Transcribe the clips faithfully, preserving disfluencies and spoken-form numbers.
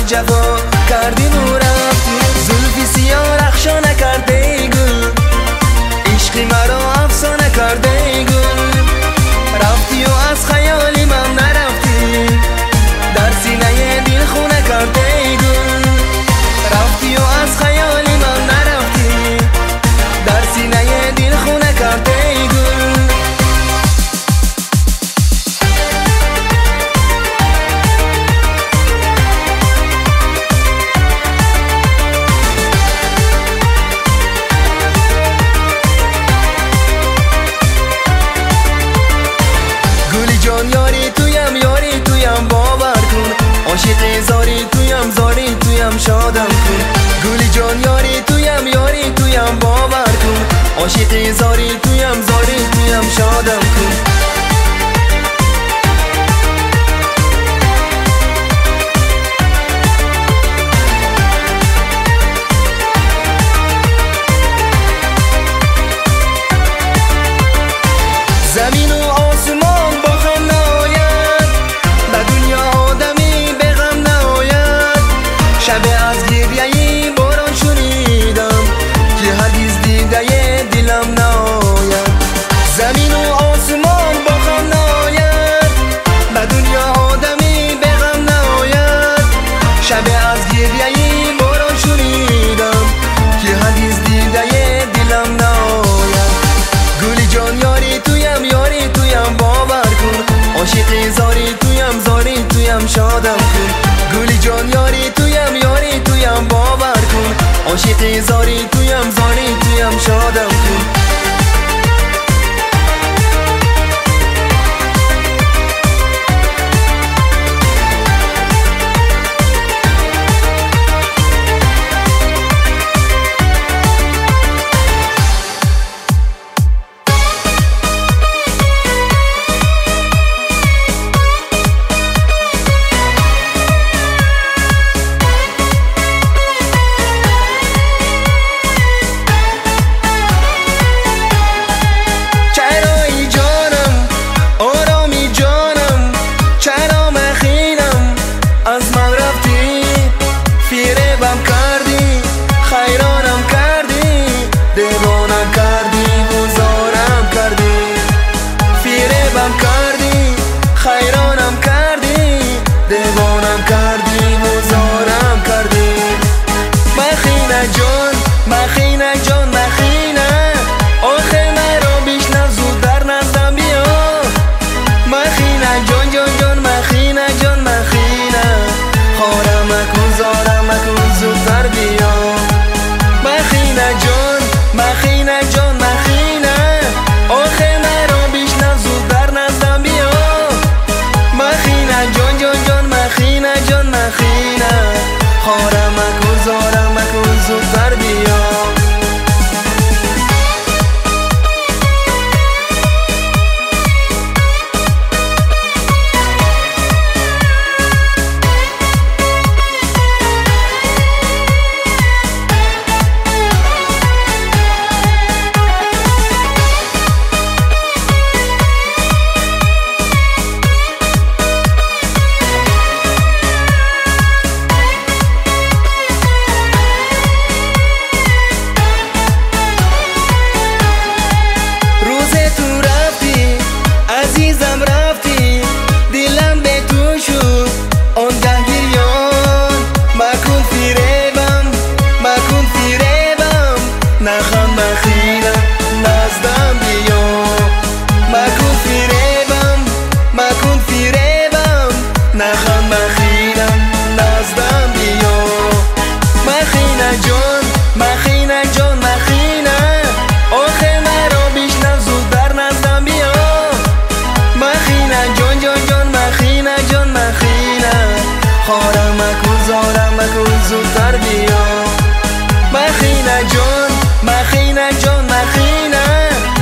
جفا کردیم و رفتی، زلفی سیاه رخشا نکرده گل، عشقی مرا افسانه کرده گل. رفتی و از خیالی من نرفتی، در سینه دل خونه کرده گل. رفتی و از خیالی من نرفتی، در سینه دل خونه کرده گل. جان یاری تویم یاری تویم باور کن، عاشق زاری تویم زاری تویم شادم کن. گلی جان یاری تویم یاری تویم باور کن، عاشق زاری تویم زاری تویم شادم کن. زمین و آسمان با هم نآید، به دنیا آدمی به غم نآید. شب از گریه باران شنیدم که حدیث دیده دلم نآید. زمین و آسمان با هم نآید، به دنیا آدمی به غم نآید. شب از گریه باران شنیدم که حدیث دیده دلم نآید. گلی جان یاری تویم یاری تویم باور کن، عاشق زاری تویم زاری تویم شادم کن. گلی جان یاری تویم یاری تویم باور کن، عاشق زاری تویم زاری تویم شادم کن. خیرانم کردی دیوانم کردی مزارم کردی. مخینه جان مخینه جان مخینه، آخه مرا بیشنو زود در نزدم بیا. مخینه جان جان جان مخینه جان مخینه، خارم مکن زارم مکن زودتر بیا. مخینه جان مخینه جان مخینه، آخه مرا بیشنو زود در نزدم بیا. مخینه جان جان جان مخینه جان مخینه، خارم مکن زارم مکن زودتر بیا. عزیزم رفتی دلم به تو شد آنگه گریان. مکن فریبم مکن فریبم، نخم مخینم نزدم بیا. مکن فریبم مکن فریبم، نخم مخینم نزدم بیا. مخینه جان مخینه جان مخینه، آخه مرا بیشنو زود در نزدم بیا. مخینه جان جان جان مخینه جان مخینه، خارم مکن زارم مکن زودتر بیا. مخینه جان مخینه جان مخینه،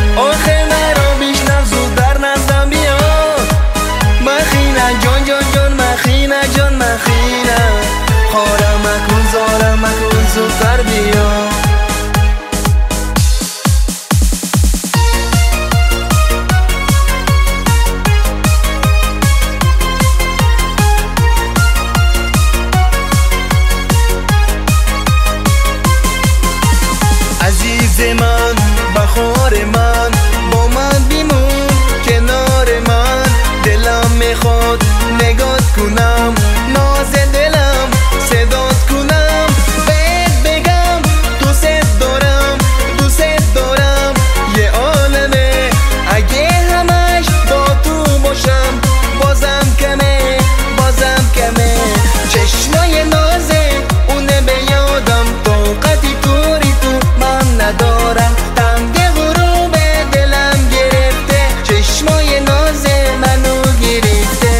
من بخار من با من بیمون کنار من دلم میخواد نگات کنم ناز دلم صدات کنم بهت بگم دوست دارم دوست دارم یه عالمه اگه همش با تو باشم بازم کمه بازم کمه چشمای نازه اونه به یادم طاقتی طوری تو من ندارم تنگ غروب دلم گرفته چشمای نازه منو گرفته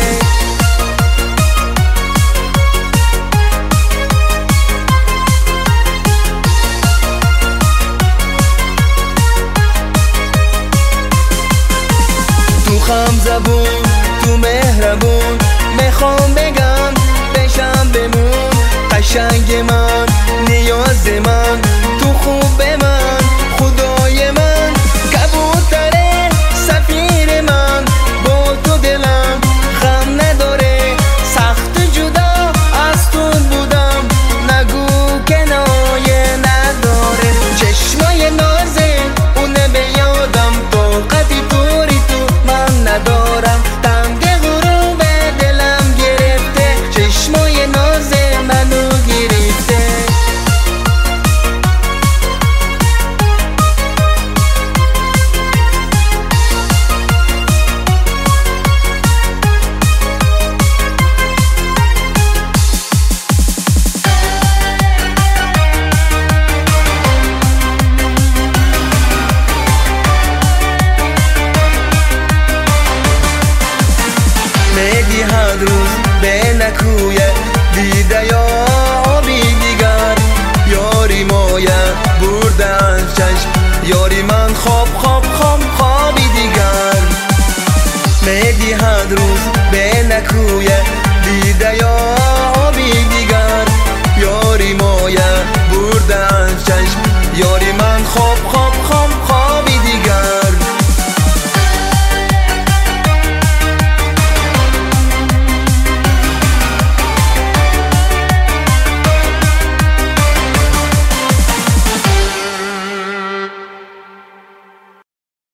تو خم زبون تو مهربون میخوام بگم بشم بمون قشنگ من نیاز من